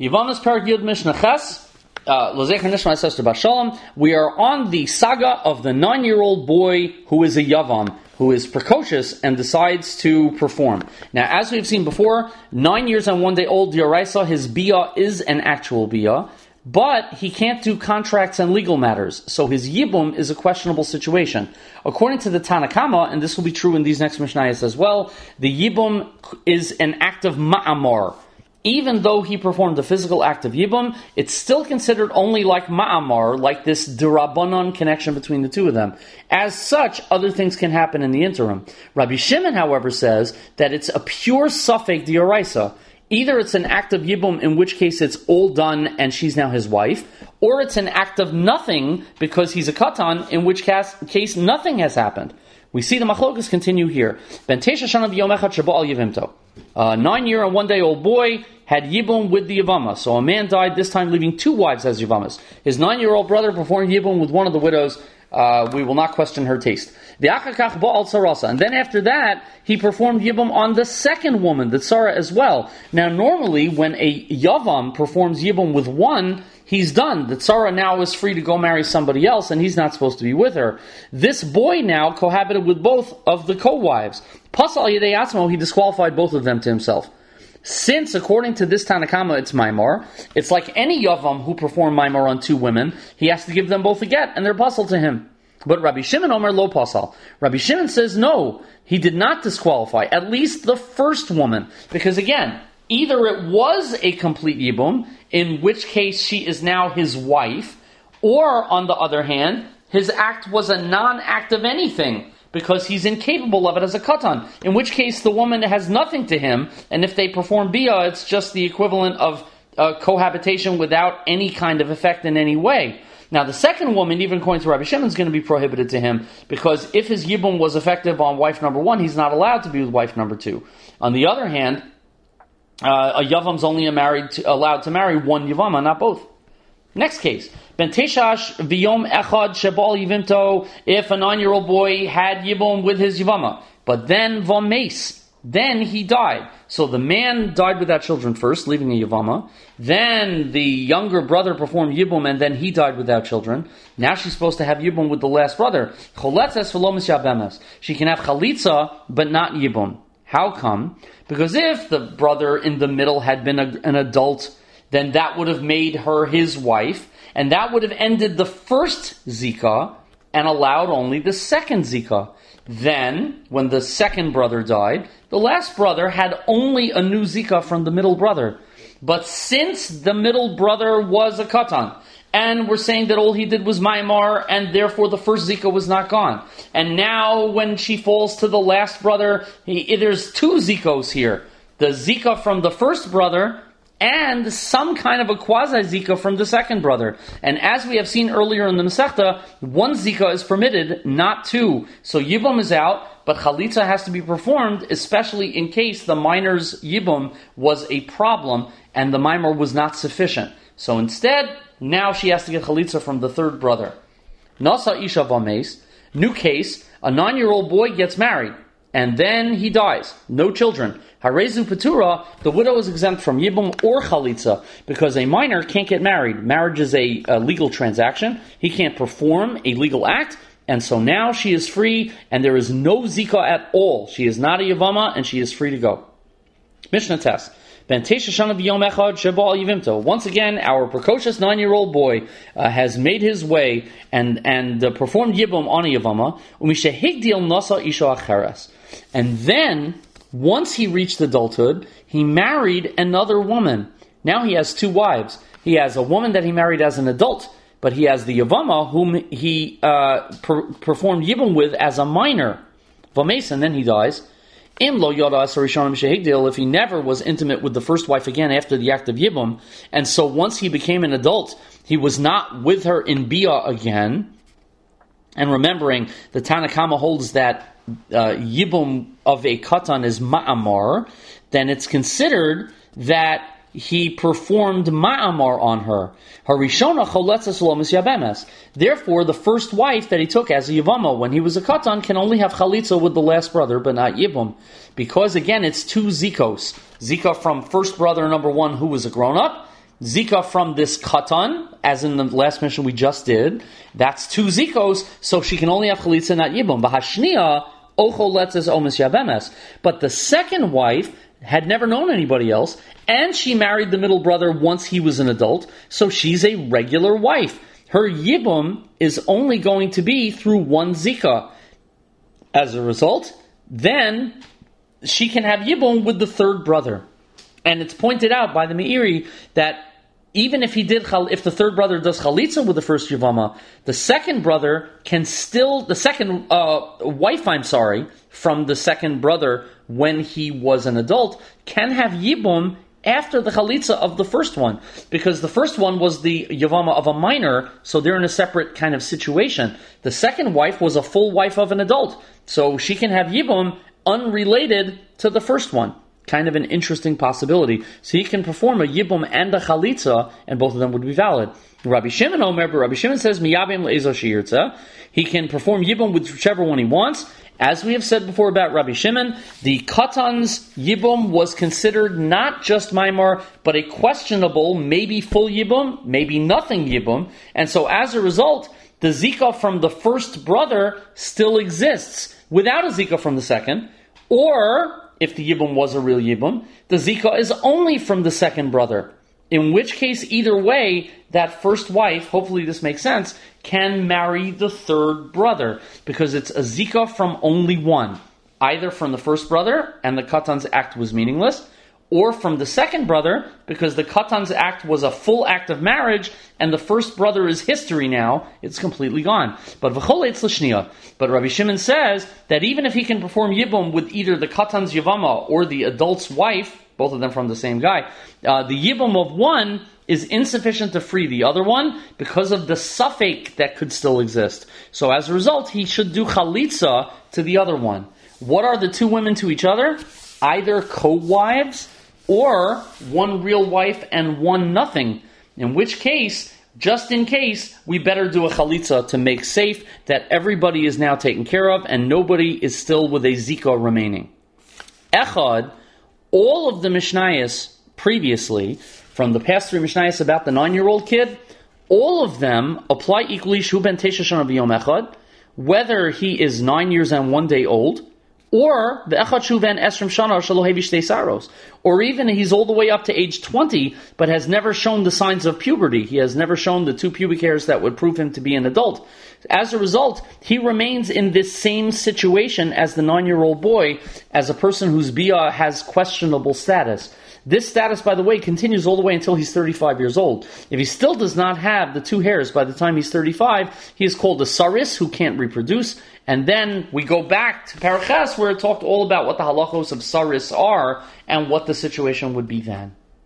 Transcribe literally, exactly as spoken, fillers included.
Yivamas Parak Yud Mishnah Ches. Uh, we are on the saga of the nine-year-old boy who is a Yavam, who is precocious and decides to perform. Now, as we've seen before, nine years and one day old, Yoraisa, his biyah is an actual biyah, but he can't do contracts and legal matters, so his yibum is a questionable situation. According to the Tanna Kama, and this will be true in these next Mishnayos as well, the yibum is an act of ma'amar. Even though he performed the physical act of Yibum, it's still considered only like Ma'amar, like this Dirabanan connection between the two of them. As such, other things can happen in the interim. Rabbi Shimon, however, says that it's a pure Safek D'Oraisa. Either it's an act of Yibum, in which case it's all done and she's now his wife, or it's an act of nothing because he's a Katan, in which case, case nothing has happened. We see the machlokas continue here. Ben Tesha Shana V'Yom Echad Sheba Al Yivimto. A nine-year and one-day-old boy had Yibum with the Yavama. So a man died, this time leaving two wives as Yavamas. His nine-year-old brother performed Yibum with one of the widows. Uh, we will not question her taste. And then after that, he performed Yibum on the second woman, the Tzara, as well. Now normally, when a Yavam performs Yibum with one, he's done. The Tzara now is free to go marry somebody else, and he's not supposed to be with her. This boy now cohabited with both of the co-wives. Pasal Yedei Atzmo, he disqualified both of them to himself. Since, according to this Tanna Kama, it's Maimar, it's like any Yavam who performed Maimar on two women, he has to give them both a get, and they're pasal to him. But Rabbi Shimon Omer lo pasal. Rabbi Shimon says no, he did not disqualify, at least the first woman. Because again, either it was a complete Yibum, in which case she is now his wife, or on the other hand, his act was a non-act of anything, because he's incapable of it as a katan, in which case the woman has nothing to him, and if they perform biyah, it's just the equivalent of uh, cohabitation without any kind of effect in any way. Now the second woman, even according to Rabbi Shimon, is going to be prohibited to him, because if his yibum was effective on wife number one, he's not allowed to be with wife number two. On the other hand, uh, a yavam's only a married to, allowed to marry one yavama, not both. Next case. Ben Teshash V'Yom Echad Shebal Yivimto, if a nine-year-old boy had Yibum with his Yivama, but then Vames, then he died. So the man died without children first, leaving a Yivama. Then the younger brother performed Yibum, and then he died without children. Now she's supposed to have Yibum with the last brother. She can have Chalitza, but not Yibum. How come? Because if the brother in the middle had been a, an adult, then that would have made her his wife, and that would have ended the first Zika and allowed only the second Zika. Then, when the second brother died, the last brother had only a new Zika from the middle brother. But since the middle brother was a Katan, and we're saying that all he did was Maimar, and therefore the first Zika was not gone. And now when she falls to the last brother, he, there's two Zikos here. The Zika from the first brother, and some kind of a quasi-Zika from the second brother. And as we have seen earlier in the Masechta, one Zika is permitted, not two. So Yibum is out, but Chalitza has to be performed, especially in case the minor's Yibum was a problem, and the minor was not sufficient. So instead, now she has to get Chalitza from the third brother. Nasa Isha Vames, new case, a nine-year-old boy gets married, and then he dies. No children. Harezu Petura, the widow is exempt from Yibum or Chalitza, because a minor can't get married. Marriage is a, a legal transaction. He can't perform a legal act, and so now she is free, and there is no Zika at all. She is not a Yavama, and she is free to go. Mishnah test. Once again, our precocious nine-year-old boy uh, has made his way and, and uh, performed Yibum on a Yavama. And then, once he reached adulthood, he married another woman. Now he has two wives. He has a woman that he married as an adult, but he has the Yavama whom he uh, per- performed Yibum with as a minor. Vames, and then he dies. If he never was intimate with the first wife again after the act of Yibum, and so once he became an adult, he was not with her in Bia again. And remembering, the Tanna Kama holds that uh, Yibum of a Katan is Ma'amar, then it's considered that he performed Ma'amar on her. Harishona choletzes lo misyabemes. Therefore, the first wife that he took as a Yavama when he was a Katan can only have Chalitza with the last brother, but not Yibum. Because again, it's two Zikos. Zika from first brother number one who was a grown-up, Zika from this katan, as in the last mission we just did, that's two Zikos, so she can only have chalitza, not yibum. Bahashniya, ocho letzes omis yavemes. But the second wife had never known anybody else, and she married the middle brother once he was an adult, so she's a regular wife. Her yibum is only going to be through one Zika. As a result, then she can have yibum with the third brother. And it's pointed out by the Meiri that even if he did, if the third brother does chalitza with the first yavama, the second brother can still, the second uh, wife, I'm sorry, from the second brother when he was an adult, can have yibum after the chalitza of the first one, because the first one was the yavama of a minor, so they're in a separate kind of situation. The second wife was a full wife of an adult, so she can have yibum unrelated to the first one. Kind of an interesting possibility. So he can perform a yibum and a chalitza, and both of them would be valid. Rabbi Shimon Omer, but Rabbi Shimon says miyabim le'ezo she'yirtza. He can perform yibum with whichever one he wants. As we have said before about Rabbi Shimon, the katan's yibum was considered not just maimar, but a questionable, maybe full yibum, maybe nothing yibum, and so as a result, the zika from the first brother still exists without a zika from the second, or if the yibum was a real yibum, the zika is only from the second brother. In which case, either way, that first wife, hopefully this makes sense, can marry the third brother, because it's a zika from only one. Either from the first brother, and the katan's act was meaningless, or from the second brother, because the katan's act was a full act of marriage, and the first brother is history now, it's completely gone. But v'chol eitz l'shniya. But Rabbi Shimon says that even if he can perform yibum with either the katan's yavama or the adult's wife, both of them from the same guy, uh, the yibum of one is insufficient to free the other one because of the suffix that could still exist. So as a result, he should do chalitza to the other one. What are the two women to each other? Either co-wives or one real wife and one nothing. In which case, just in case, we better do a chalitza to make safe that everybody is now taken care of and nobody is still with a zika remaining. Echad, all of the Mishnayos previously, from the past three Mishnayos about the nine-year-old kid, all of them apply equally shu ben tesha shana b'yom echad, whether he is nine years and one day old, or the echad shu ben esrim shana shelo hevi shtei saros, or even he's all the way up to age twenty, but has never shown the signs of puberty. He has never shown the two pubic hairs that would prove him to be an adult. As a result, he remains in this same situation as the nine-year-old boy, as a person whose bia has questionable status. This status, by the way, continues all the way until he's thirty-five years old. If he still does not have the two hairs by the time he's thirty-five, he is called a saris, who can't reproduce. And then we go back to Paraches, where it talked all about what the halachos of saris are and what the situation would be then.